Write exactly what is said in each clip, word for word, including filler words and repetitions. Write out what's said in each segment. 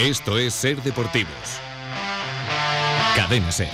Esto es Ser Deportivos. Cadena Ser.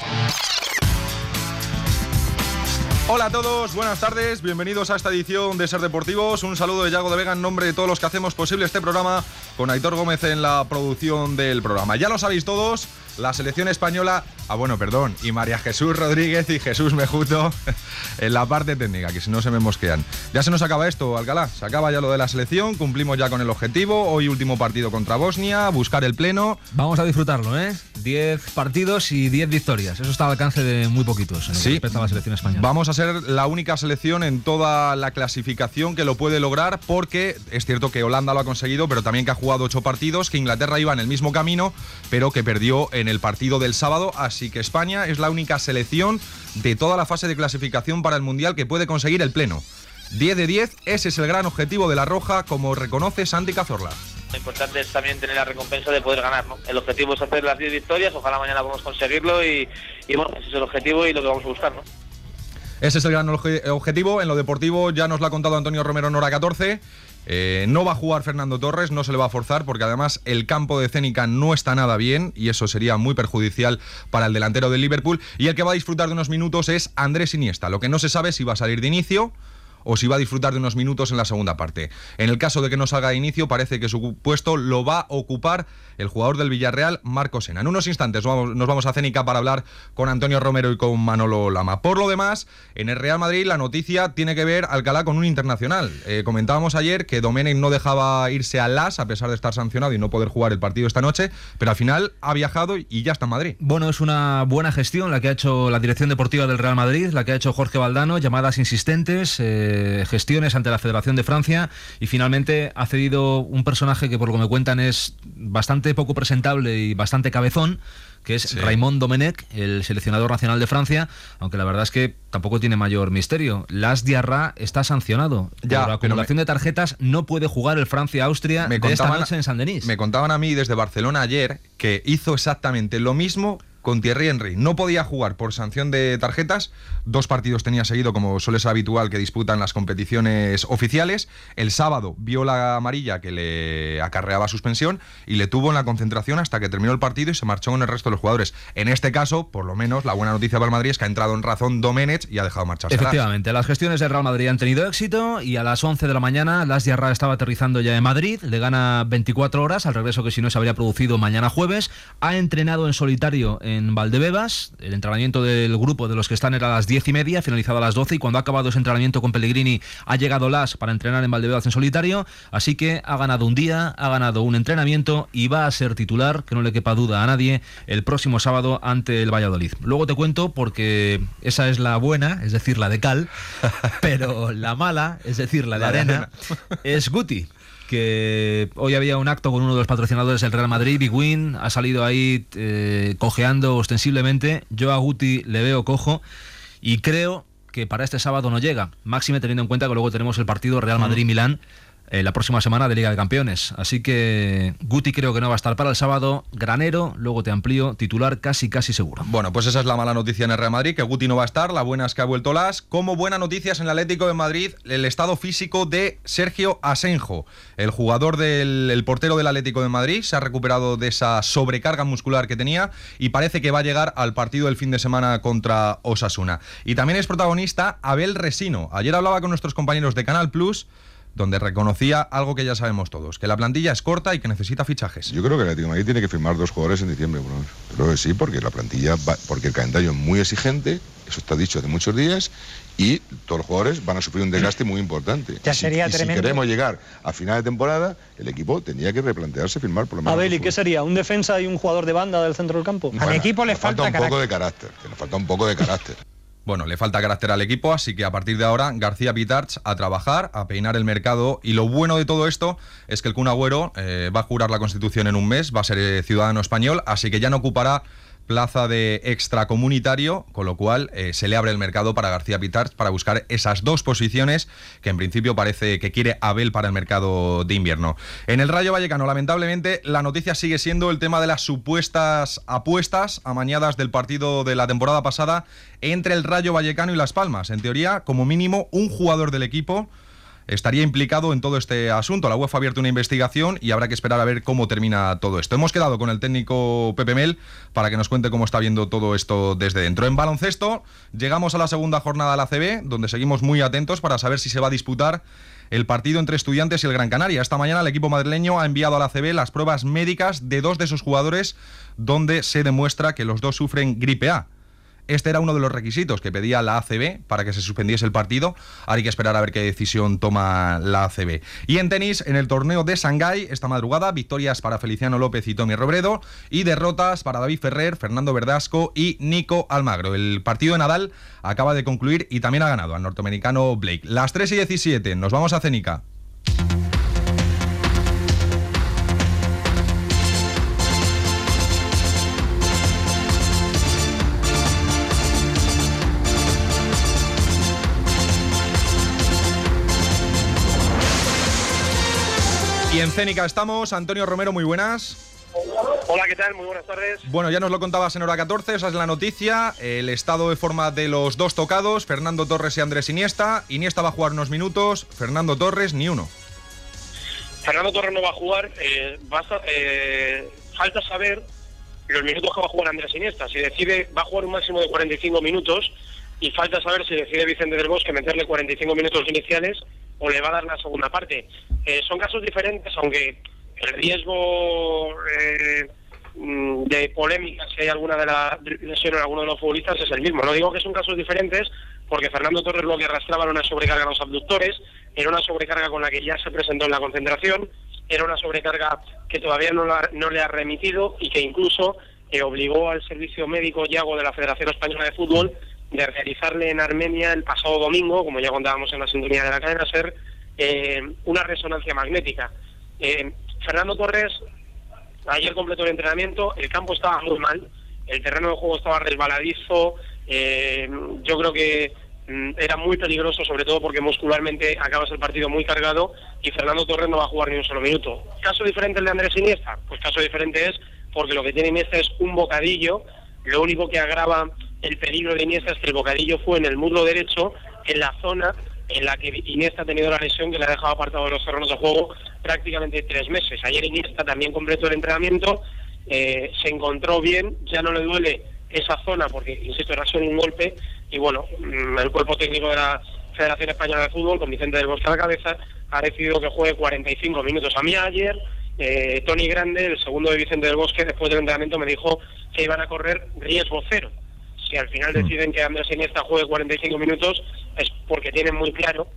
Hola a todos, buenas tardes, bienvenidos a esta edición de Ser Deportivos. Un saludo de Yago de Vega en nombre de todos los que hacemos posible este programa, con Aitor Gómez en la producción del programa. Ya lo sabéis todos, la selección española, ah bueno, perdón, y María Jesús Rodríguez y Jesús Mejuto en la parte técnica, que si no se me mosquean. Ya se nos acaba esto, Alcalá, se acaba ya lo de la selección, cumplimos ya con el objetivo. Hoy último partido contra Bosnia, buscar el pleno. Vamos a disfrutarlo, ¿eh? diez partidos y diez victorias, eso está al alcance de muy poquitos en lo sí. que respecta a la selección española. Vamos a ser la única selección en toda la clasificación que lo puede lograr, porque es cierto que Holanda lo ha conseguido, pero también que ha jugado ocho partidos, que Inglaterra iba en el mismo camino, pero que perdió en el partido del sábado, así que España es la única selección de toda la fase de clasificación para el Mundial que puede conseguir el pleno. diez de diez, ese es el gran objetivo de la Roja, como reconoce Santi Cazorla. Lo importante es también tener la recompensa de poder ganar, ¿no? El objetivo es hacer las diez victorias, ojalá mañana podamos conseguirlo y, y bueno, ese es el objetivo y lo que vamos a buscar, ¿no? Ese es el gran obje- objetivo. En lo deportivo ya nos lo ha contado Antonio Romero en hora catorce. Eh, no va a jugar Fernando Torres, no se le va a forzar, porque además el campo de Cénica no está nada bien y eso sería muy perjudicial para el delantero del Liverpool. Y el que va a disfrutar de unos minutos es Andrés Iniesta. Lo que no se sabe es si va a salir de inicio o si va a disfrutar de unos minutos en la segunda parte. En el caso de que no salga de inicio, parece que su puesto lo va a ocupar el jugador del Villarreal, Marcos Sena. En unos instantes nos vamos a Cénica para hablar con Antonio Romero y con Manolo Lama. Por lo demás, en el Real Madrid la noticia tiene que ver, Alcalá, con un internacional. Eh, comentábamos ayer que Domenech no dejaba irse al L A S a pesar de estar sancionado y no poder jugar el partido esta noche, pero al final ha viajado y ya está en Madrid. Bueno, es una buena gestión la que ha hecho la dirección deportiva del Real Madrid, la que ha hecho Jorge Valdano, llamadas insistentes, eh, gestiones ante la Federación de Francia, y finalmente ha cedido un personaje que por lo que me cuentan es bastante poco presentable y bastante cabezón, que es sí. Raymond Domenech, el seleccionador nacional de Francia, aunque la verdad es que tampoco tiene mayor misterio. Las Diarra está sancionado. Ya, por acumulación me, de tarjetas no puede jugar el Francia-Austria de esta noche en Saint-Denis. Me contaban a mí desde Barcelona ayer que hizo exactamente lo mismo con Thierry Henry. No podía jugar por sanción de tarjetas. Dos partidos tenía seguido, como suele ser habitual, que disputan las competiciones oficiales. El sábado vio la amarilla que le acarreaba suspensión y le tuvo en la concentración hasta que terminó el partido y se marchó con el resto de los jugadores. En este caso, por lo menos, la buena noticia para el Madrid es que ha entrado en razón Domenech y ha dejado marcharse. Efectivamente, las gestiones del Real Madrid han tenido éxito y a las once de la mañana Las Diarra estaba aterrizando ya en Madrid. Le gana veinticuatro horas al regreso que si no se habría producido mañana jueves. Ha entrenado en solitario en en Valdebebas. El entrenamiento del grupo de los que están era a las diez y media, finalizado a las doce, y cuando ha acabado ese entrenamiento con Pellegrini ha llegado Las para entrenar en Valdebebas en solitario, así que ha ganado un día, ha ganado un entrenamiento y va a ser titular, que no le quepa duda a nadie, el próximo sábado ante el Valladolid. Luego te cuento, porque esa es la buena, es decir, la de cal, pero la mala, es decir, la de la arena, arena, es Guti, que hoy había un acto con uno de los patrocinadores del Real Madrid, Big Win, ha salido ahí eh, cojeando ostensiblemente. Yo a Guti le veo cojo y creo que para este sábado no llega, máxime teniendo en cuenta que luego tenemos el partido Real Madrid-Milán eh, la próxima semana de Liga de Campeones, así que Guti creo que no va a estar para el sábado. Granero, luego te amplío, titular casi casi seguro. Bueno, pues esa es la mala noticia en el Real Madrid, que Guti no va a estar. La buena es que ha vuelto Las. Como buena noticia es en el Atlético de Madrid el estado físico de Sergio Asenjo, el jugador del el portero del Atlético de Madrid. Se ha recuperado de esa sobrecarga muscular que tenía y parece que va a llegar al partido del fin de semana contra Osasuna. Y también es protagonista Abel Resino. Ayer hablaba con nuestros compañeros de Canal Plus, donde reconocía algo que ya sabemos todos, que la plantilla es corta y que necesita fichajes. Yo creo que el Atlético de Madrid tiene que firmar dos jugadores en diciembre. Bueno, creo que sí, porque la plantilla va, porque el calendario es muy exigente, eso está dicho hace muchos días, y todos los jugadores van a sufrir un desgaste muy importante. Ya sería y si, tremendo. Y si queremos llegar a final de temporada, el equipo tendría que replantearse firmar por lo menos. Abel, ¿y qué sería? ¿Un defensa y un jugador de banda del centro del campo? Bueno, al equipo le falta, falta un poco de carácter, que nos falta un poco de carácter. Bueno, le falta carácter al equipo, así que a partir de ahora García Pitarch a trabajar, a peinar el mercado. Y lo bueno de todo esto es que el Kun Agüero eh, va a jurar la Constitución en un mes, va a ser eh, ciudadano español, así que ya no ocupará plaza de extracomunitario, con lo cual eh, se le abre el mercado para García Pitarch para buscar esas dos posiciones que en principio parece que quiere Abel para el mercado de invierno. En el Rayo Vallecano, lamentablemente, la noticia sigue siendo el tema de las supuestas apuestas amañadas del partido de la temporada pasada entre el Rayo Vallecano y Las Palmas. En teoría, como mínimo, un jugador del equipo estaría implicado en todo este asunto. La UEFA ha abierto una investigación y habrá que esperar a ver cómo termina todo esto. Hemos quedado con el técnico Pepe Mel para que nos cuente cómo está viendo todo esto desde dentro. En baloncesto, llegamos a la segunda jornada de la A C B, donde seguimos muy atentos para saber si se va a disputar el partido entre Estudiantes y el Gran Canaria. Esta mañana el equipo madrileño ha enviado a la A C B las pruebas médicas de dos de sus jugadores, donde se demuestra que los dos sufren gripe A. Este era uno de los requisitos que pedía la A C B para que se suspendiese el partido. Ahora hay que esperar a ver qué decisión toma la A C B. Y en tenis, en el torneo de Shanghái, esta madrugada, victorias para Feliciano López y Tommy Robredo, y derrotas para David Ferrer, Fernando Verdasco y Nico Almagro. El partido de Nadal acaba de concluir y también ha ganado al norteamericano Blake. Las tres y diecisiete, nos vamos a Cenica. Y en Cénica estamos. Antonio Romero, muy buenas. Hola, ¿qué tal? Muy buenas tardes. Bueno, ya nos lo contabas en hora catorce, esa es la noticia. El estado de forma de los dos tocados, Fernando Torres y Andrés Iniesta. Iniesta va a jugar unos minutos, Fernando Torres ni uno. Fernando Torres no va a jugar. Eh, basta, eh, falta saber los minutos que va a jugar Andrés Iniesta. Si decide, va a jugar un máximo de cuarenta y cinco minutos y falta saber si decide Vicente del Bosque meterle cuarenta y cinco minutos iniciales o le va a dar la segunda parte. Eh, son casos diferentes, aunque el riesgo eh, de polémica, si hay alguna de la lesión en alguno de los futbolistas, es el mismo. No digo que son casos diferentes, porque Fernando Torres lo que arrastraba era una sobrecarga en los abductores, era una sobrecarga con la que ya se presentó en la concentración, era una sobrecarga que todavía no, la, no le ha remitido y que incluso eh, obligó al servicio médico Yago de la Federación Española de Fútbol de realizarle en Armenia el pasado domingo, como ya contábamos en la sintonía de la cadena SER, eh, una resonancia magnética. Eh, Fernando Torres ayer completó el entrenamiento, el campo estaba muy mal, el terreno de juego estaba resbaladizo, eh, yo creo que mm, era muy peligroso, sobre todo porque muscularmente acabas el partido muy cargado y Fernando Torres no va a jugar ni un solo minuto. ¿Caso diferente el de Andrés Iniesta? Pues caso diferente es porque lo que tiene Iniesta es un bocadillo, lo único que agrava el peligro de Iniesta es que el bocadillo fue en el muslo derecho, en la zona en la que Iniesta ha tenido la lesión que le ha dejado apartado de los terrenos de juego prácticamente tres meses. Ayer Iniesta también completó el entrenamiento, eh, se encontró bien, ya no le duele esa zona porque, insisto, era solo un golpe y bueno, el cuerpo técnico de la Federación Española de Fútbol, con Vicente del Bosque a la cabeza, ha decidido que juegue cuarenta y cinco minutos. A mí ayer, eh, Tony Grande, el segundo de Vicente del Bosque, después del entrenamiento me dijo que iban a correr riesgo cero. Si al final deciden que Andrés Iniesta juegue cuarenta y cinco minutos es porque tienen muy claro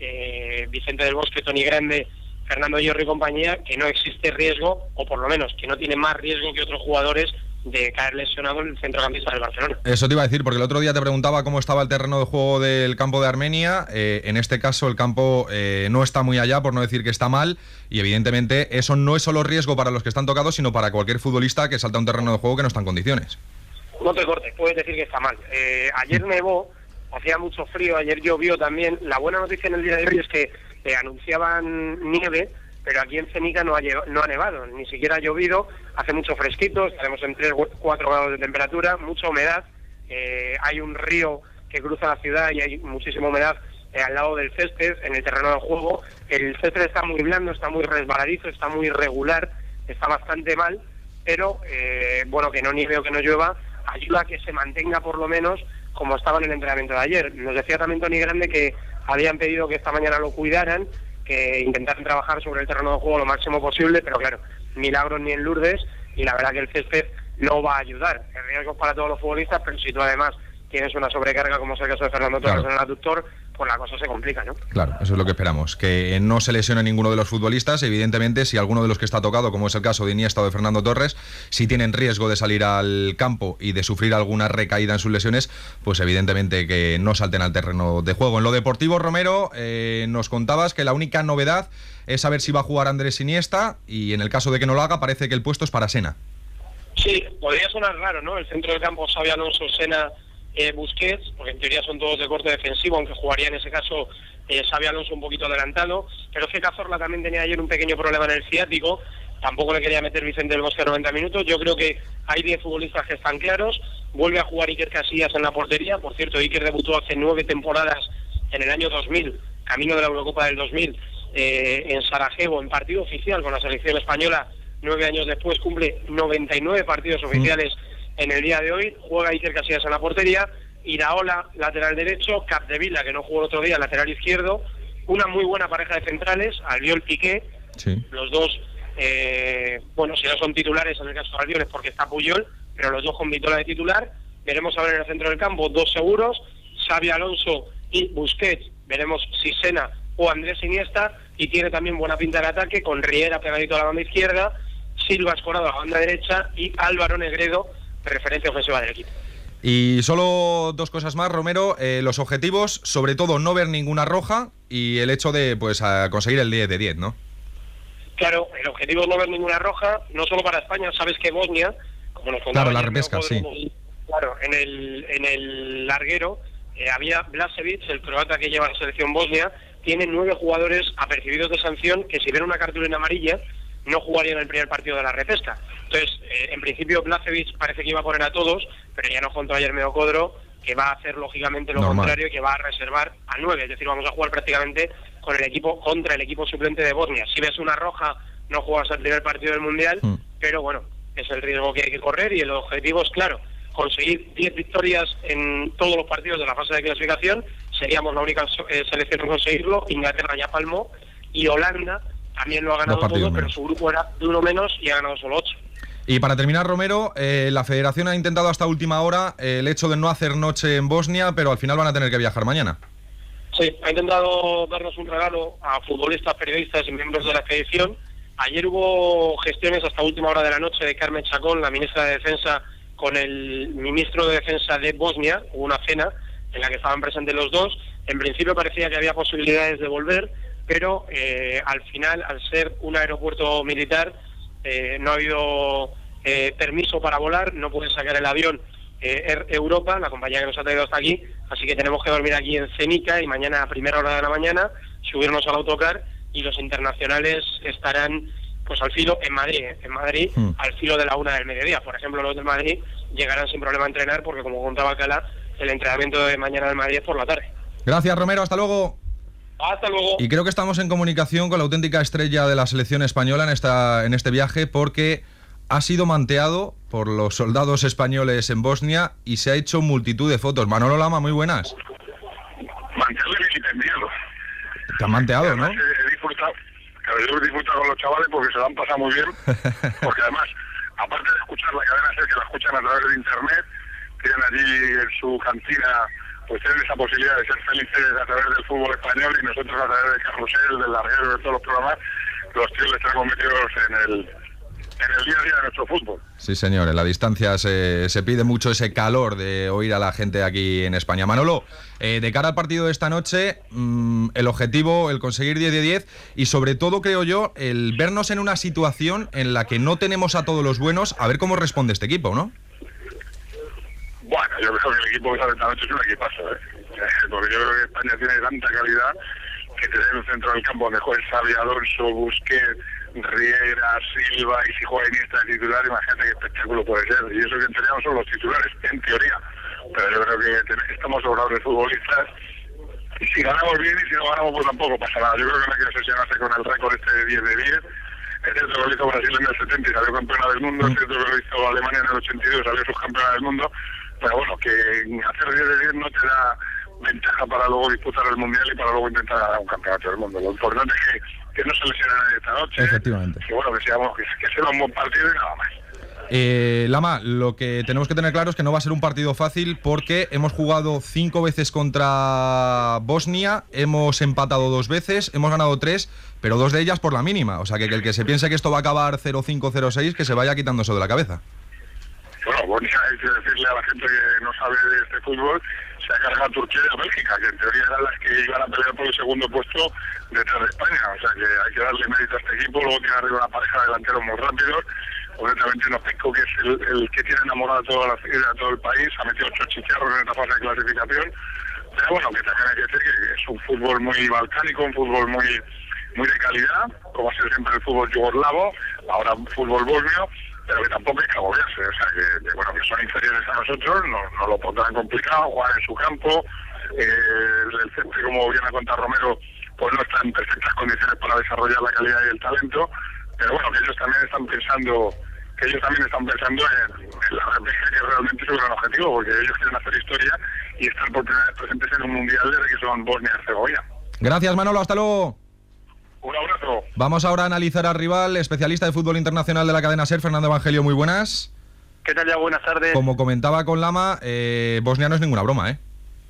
eh, Vicente del Bosque, Tony Grande, Fernando Hierro y compañía, que no existe riesgo, o por lo menos que no tiene más riesgo que otros jugadores de caer lesionado en el centrocampista del Barcelona. Eso te iba a decir, porque el otro día te preguntaba cómo estaba el terreno de juego del campo de Armenia. Eh, en este caso el campo eh, no está muy allá, por no decir que está mal, y evidentemente eso no es solo riesgo para los que están tocados, sino para cualquier futbolista que salta a un terreno de juego que no está en condiciones. No te cortes, puedes decir que está mal. Eh, ayer nevó, hacía mucho frío, ayer llovió también. La buena noticia en el día de hoy es que eh, anunciaban nieve, pero aquí en Cenica no ha, no ha nevado, ni siquiera ha llovido, hace mucho fresquito, estaremos en tres o cuatro grados de temperatura, mucha humedad, eh, hay un río que cruza la ciudad y hay muchísima humedad eh, al lado del césped, en el terreno de juego. El césped está muy blando, está muy resbaladizo, está muy irregular, está bastante mal, pero eh, bueno, que no nieve o que no llueva ayuda a que se mantenga por lo menos como estaba en el entrenamiento de ayer. Nos decía también Tony Grande que habían pedido que esta mañana lo cuidaran, que intentaran trabajar sobre el terreno de juego lo máximo posible, pero claro, milagros ni en Lourdes, y la verdad que el césped no va a ayudar. El riesgo es para todos los futbolistas, pero si tú además tienes una sobrecarga, como es el caso de Fernando Torres claro. en el aductor, pues la cosa se complica, ¿no? Claro, eso es lo que esperamos, que no se lesione ninguno de los futbolistas. Evidentemente, si alguno de los que está tocado, como es el caso de Iniesta o de Fernando Torres, si tienen riesgo de salir al campo y de sufrir alguna recaída en sus lesiones, pues evidentemente que no salten al terreno de juego. En lo deportivo, Romero, eh, nos contabas que la única novedad es saber si va a jugar Andrés Iniesta, y en el caso de que no lo haga, parece que el puesto es para Sena. Sí, podría sonar raro, ¿no? El centro del campo, Xabi Alonso, Sena, Eh, Busquets, porque en teoría son todos de corte defensivo, aunque jugaría en ese caso eh, Xabi Alonso un poquito adelantado, pero es que Cazorla también tenía ayer un pequeño problema en el ciático, tampoco le quería meter Vicente del Bosque a noventa minutos. Yo creo que hay diez futbolistas que están claros. Vuelve a jugar Iker Casillas en la portería, por cierto, Iker debutó hace nueve temporadas en el año dos mil camino de la Eurocopa del dos mil, eh, en Sarajevo, en partido oficial con la selección española, nueve años después, cumple noventa y nueve partidos oficiales mm. en el día de hoy, juega Iker Casillas en la portería, Iraola, lateral derecho, Capdevila, que no jugó el otro día, lateral izquierdo, una muy buena pareja de centrales, Albiol, Piqué, sí. los dos, eh, bueno, si no son titulares en el caso de Albiol es porque está Puyol, pero los dos con Vitola de titular. Veremos a ver en el centro del campo dos seguros, Xabi Alonso y Busquets, veremos si Sena o Andrés Iniesta, y tiene también buena pinta de ataque con Riera pegadito a la banda izquierda, Silva Escorado a la banda derecha y Álvaro Negredo, referencia ofensiva del equipo. Y solo dos cosas más, Romero, eh, los objetivos, sobre todo no ver ninguna roja y el hecho de pues a conseguir el diez de diez, ¿no? Claro, el objetivo es no ver ninguna roja, no solo para España, sabes que Bosnia, como nos contaba... Claro, la repesca, sí. Claro, en el, en el larguero eh, había Blažević, el croata que lleva la selección bosnia, tiene nueve jugadores apercibidos de sanción que si ven una cartulina amarilla no jugarían el primer partido de la repesca. Entonces, eh, en principio Blažević parece que iba a poner a todos, pero ya nos contó ayer Meocodro que va a hacer lógicamente lo Normal. contrario, que va a reservar a nueve, es decir, vamos a jugar prácticamente con el equipo contra el equipo suplente de Bosnia. Si ves una roja no juegas el primer partido del Mundial, mm. pero bueno, es el riesgo que hay que correr y el objetivo es claro, conseguir diez victorias en todos los partidos de la fase de clasificación. Seríamos la única eh, selección en conseguirlo. Inglaterra ya palmó y Holanda también lo ha ganado todo, menos. pero su grupo era de uno menos y ha ganado solo ocho. Y para terminar, Romero, eh, la federación ha intentado hasta última hora eh, el hecho de no hacer noche en Bosnia, pero al final van a tener que viajar mañana. Sí, ha intentado darnos un regalo a futbolistas, periodistas y miembros de la expedición. Ayer hubo gestiones hasta última hora de la noche de Carmen Chacón, la ministra de Defensa, con el ministro de Defensa de Bosnia. Hubo una cena en la que estaban presentes los dos. En principio parecía que había posibilidades de volver, pero eh, al final, al ser un aeropuerto militar, eh, no ha habido eh, permiso para volar, no pueden sacar el avión eh, Air Europa, la compañía que nos ha traído hasta aquí, así que tenemos que dormir aquí en Zenica y mañana a primera hora de la mañana subirnos al autocar y los internacionales estarán pues al filo en Madrid, ¿eh? en Madrid mm. al filo de la una del mediodía. Por ejemplo, los de Madrid llegarán sin problema a entrenar porque, como contaba Cala, el entrenamiento de mañana del Madrid es por la tarde. Gracias, Romero, hasta luego. Hasta luego. Y creo que estamos en comunicación con la auténtica estrella de la selección española en esta en este viaje, porque ha sido manteado por los soldados españoles en Bosnia y se ha hecho multitud de fotos. Manolo Lama, muy buenas. Manteado y vilipendiado. Te han manteado, además, ¿no? He disfrutado, yo he disfrutado con los chavales porque se lo han pasado muy bien, porque además, aparte de escuchar la cadena SER, que la escuchan a través de internet, tienen allí en su cantina, pues tienen esa posibilidad de ser felices a través del fútbol español, y nosotros a través del carrusel, del larguero, de todos los programas, los tíos les estamos metidos en el, en el día a día de nuestro fútbol. Sí, señor, en la distancia se, se pide mucho ese calor de oír a la gente aquí en España. Manolo, eh, de cara al partido de esta noche, mmm, el objetivo, el conseguir diez de diez, y sobre todo, creo yo, el vernos en una situación en la que no tenemos a todos los buenos, a ver cómo responde este equipo, ¿no? Bueno, yo creo que el equipo que sale esta noche es un equipazo, ¿eh? Porque yo creo que España tiene tanta calidad que tener un centro del campo donde juegue Xabi Alonso, Busquets, Riera, Silva, y si juega Iniesta de titular, imagínate qué espectáculo puede ser. Y eso que teníamos son los titulares, en teoría. Pero yo creo que estamos sobrados de futbolistas, y si ganamos bien y si no ganamos pues tampoco pasa nada. Yo creo que no hay que obsesionarse con el récord este de diez de diez. Es cierto que lo hizo Brasil en el setenta y salió campeona del mundo, es cierto que lo hizo Alemania en el ochenta y dos y salió subcampeona del mundo, pero bueno, que hacer diez de diez no te da ventaja para luego disputar el Mundial y para luego intentar ganar un campeonato del mundo. Lo importante es que, que no se lesione nadie esta noche. Efectivamente. Que bueno, que, seamos, que, que sea un buen partido y nada más. Eh, Lama, lo que tenemos que tener claro es que no va a ser un partido fácil, porque hemos jugado cinco veces contra Bosnia, hemos empatado dos veces, hemos ganado tres, pero dos de ellas por la mínima. O sea, que, que el que se piense que esto va a acabar cero cinco, cero seis, que se vaya quitando eso de la cabeza. Bueno, Bosnia, hay que decirle a la gente que no sabe de este fútbol, se ha cargado a Turquía y a Bélgica, que en teoría eran las que iban a pelear por el segundo puesto detrás de España. O sea, que hay que darle mérito a este equipo. Luego tiene arriba una pareja de delanteros muy rápidos. Honestamente, Nopeco, que es el, el que tiene enamorado a, toda la, a todo el país, ha metido ocho chicharros en esta fase de clasificación. Pero bueno, que también hay que decir que es un fútbol muy balcánico, un fútbol muy muy de calidad, como ha sido siempre el fútbol yugoslavo, ahora un fútbol bosnio, pero que tampoco hay que agobiarse. O sea, que, que bueno, que son inferiores a nosotros, no, no lo pondrán complicado, juegan en su campo, eh, el césped, como bien ha contado Romero, pues no está en perfectas condiciones para desarrollar la calidad y el talento, pero bueno, que ellos también están pensando que ellos también están pensando en, en la repesca, que realmente es un gran objetivo, porque ellos quieren hacer historia y estar por primera vez presentes en un mundial desde que son Bosnia y Herzegovina. Gracias, Manolo, hasta luego. Un abrazo. Vamos ahora a analizar al rival, especialista de fútbol internacional de la cadena SER, Fernando Evangelio, muy buenas. ¿Qué tal ya? Buenas tardes. Como comentaba con Lama, eh, Bosnia no es ninguna broma, ¿eh?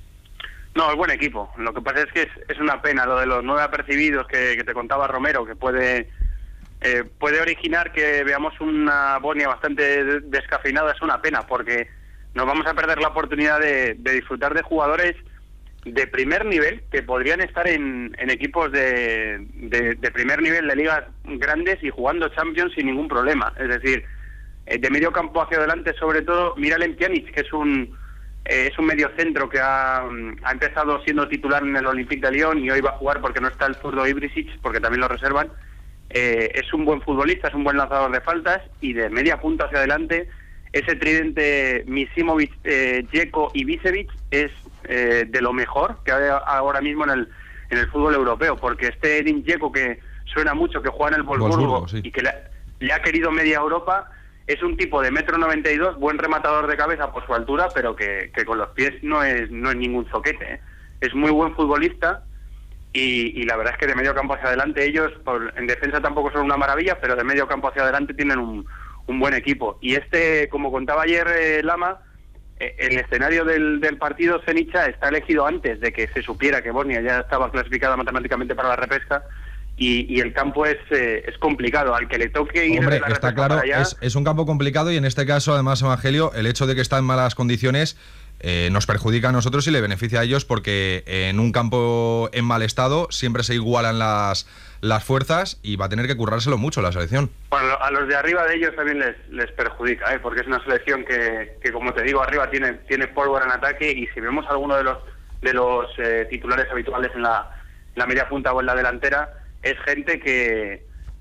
No, es buen equipo. Lo que pasa es que es, es una pena lo de los nueve apercibidos que, que te contaba Romero, que puede eh, puede originar que veamos una Bosnia bastante descafeinada. Es una pena, porque nos vamos a perder la oportunidad de, de disfrutar de jugadores de primer nivel que podrían estar en, en equipos de, de, de primer nivel de ligas grandes y jugando Champions sin ningún problema. Es decir, eh, de medio campo hacia adelante, sobre todo, Miralem Pjanic, que es un eh, es un mediocentro que ha, ha empezado siendo titular en el Olympique de Lyon y hoy va a jugar porque no está el zurdo Ibrisic, porque también lo reservan. Eh, es un buen futbolista, es un buen lanzador de faltas, y de media punta hacia adelante ese tridente Misimovic, eh, Dzeko y Bisevic es eh, de lo mejor que hay ahora mismo en el en el fútbol europeo, porque este Edin Dzeko, que suena mucho, que juega en el Wolfsburgo, Wolfsburgo, sí, y que le, le ha querido media Europa, es un tipo de metro noventa y dos, buen rematador de cabeza por su altura, pero que, que con los pies no es no es ningún zoquete, ¿eh? Es muy buen futbolista. Y, y la verdad es que de medio campo hacia adelante ellos, por, en defensa tampoco son una maravilla, pero de medio campo hacia adelante tienen un, un buen equipo. Y este, como contaba ayer eh, Lama, eh, el escenario del, del partido Zenica está elegido antes de que se supiera que Bosnia ya estaba clasificada matemáticamente para la repesca, y, y el campo es eh, es complicado. Al que le toque ir Hombre, de la está repesca claro, para allá, es, es un campo complicado, y en este caso, además, Evangelio, el hecho de que está en malas condiciones Eh, nos perjudica a nosotros y le beneficia a ellos, porque en un campo en mal estado siempre se igualan las, las fuerzas, y va a tener que currárselo mucho la selección. Bueno, a los de arriba de ellos también les, les perjudica, ¿eh? Porque es una selección que, que, como te digo, arriba tiene tiene pólvora en ataque, y si vemos alguno de los de los eh, titulares habituales en la, en la media punta o en la delantera, es gente que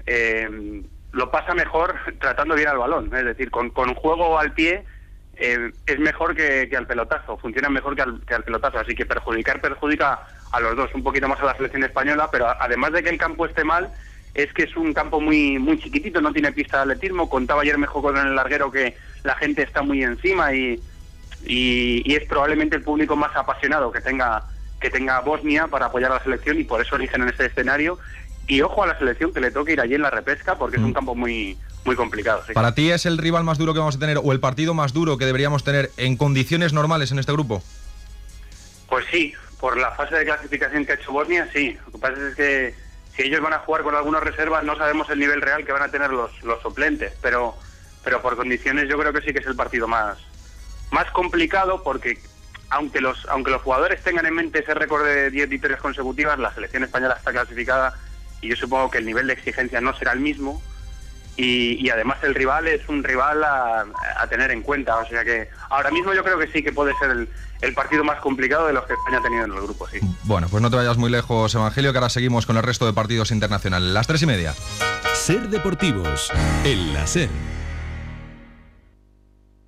eh, lo pasa mejor tratando bien al balón, es decir, con, con juego al pie. Eh, es mejor que, que al pelotazo, funciona mejor que al, que al pelotazo, así que perjudicar perjudica a los dos, un poquito más a la selección española, pero además de que el campo esté mal, es que es un campo muy muy chiquitito, no tiene pista de atletismo. Contaba ayer mejor con el larguero que la gente está muy encima, y, y, y es probablemente el público más apasionado que tenga que tenga Bosnia para apoyar a la selección, y por eso eligen en este escenario. Y ojo a la selección que le toque ir allí en la repesca, porque mm. es un campo muy muy complicado. ¿Sí? ¿Para ti es el rival más duro que vamos a tener, o el partido más duro que deberíamos tener en condiciones normales en este grupo? Pues sí, por la fase de clasificación que ha hecho Bosnia, sí. Lo que pasa es que si ellos van a jugar con algunas reservas, no sabemos el nivel real que van a tener los, los suplentes, pero pero por condiciones yo creo que sí que es el partido más más complicado, porque aunque los aunque los jugadores tengan en mente ese récord de diez victorias consecutivas, la selección española está clasificada, y yo supongo que el nivel de exigencia no será el mismo. Y, y además el rival es un rival a, a tener en cuenta, o sea que ahora mismo yo creo que sí que puede ser el, el partido más complicado de los que España ha tenido en el grupo, sí. Bueno, pues no te vayas muy lejos, Evangelio, que ahora seguimos con el resto de partidos internacionales. Las tres y media. SER Deportivos, en la SER.